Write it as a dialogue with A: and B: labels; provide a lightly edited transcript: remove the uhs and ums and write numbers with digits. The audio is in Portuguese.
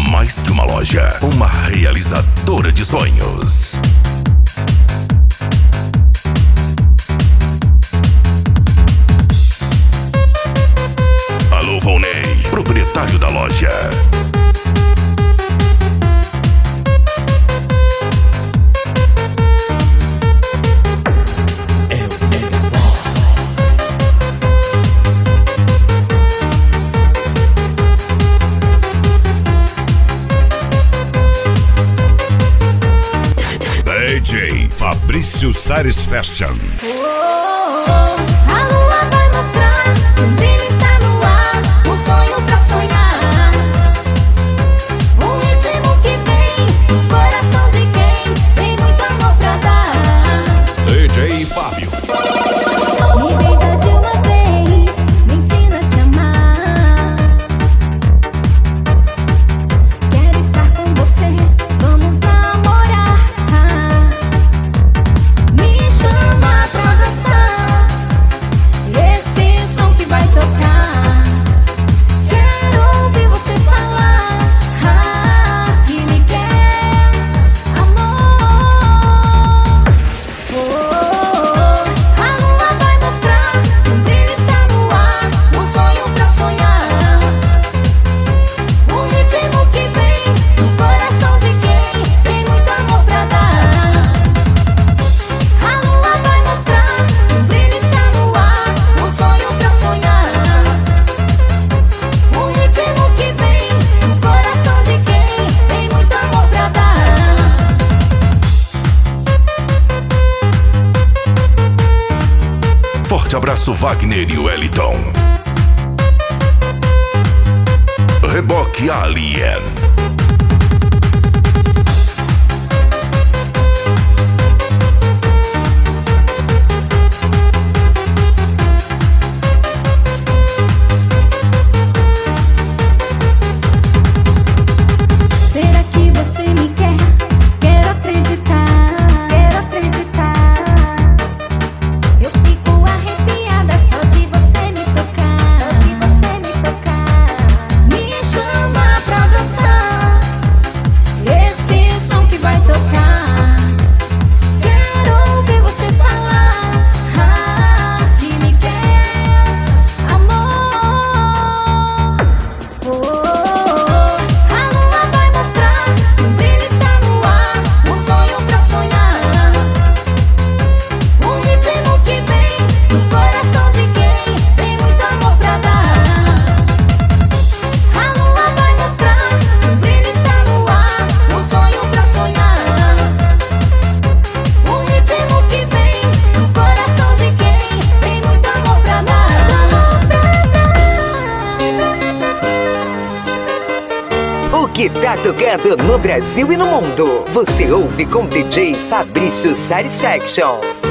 A: mais que uma loja, uma realizadora de sonhos. Alô, Volney, proprietário da loja. DJ Fabrício Sares Fashion.
B: A lua vai mostrar, o brilho está no ar, um sonho pra sonhar. Um ritmo que vem do coração de quem tem muito amor pra dar.
A: DJ Fábio.
B: Me beija de uma vez, me ensina a te amar. Quero estar com você, vamos namorar. Me chama pra dançar, esse som que vai tocar. Quero ouvir você falar que me quer, amor. A lua vai mostrar, o brilho está no ar, um sonho pra sonhar. Um ritmo que vem do coração de quem tem muito amor pra dar. A lua vai mostrar, o brilho está no ar, um sonho pra sonhar. Um ritmo que vem do coração de quem tem muito amor pra dar.
A: Forte abraço, Wagner e Wellington. Reboque Alien.
B: Será que você me quer? Quero acreditar. Quero acreditar. Eu fico arrepiada só de você me tocar. Me chama pra dançar, esse som que vai tocar. Quero ouvir você falar que me quer, amor. A lua vai mostrar, o brilho está no ar, um sonho pra sonhar. Um ritmo que vem do coração de quem tem muito amor pra dar. A lua vai mostrar, o brilho está no ar, um sonho pra sonhar. Um ritmo que vem do coração de quem tem muito amor pra dar.
C: O que tá tocando no Brasil e no mundo, você ouve com DJ Fabrício Sares Fashion.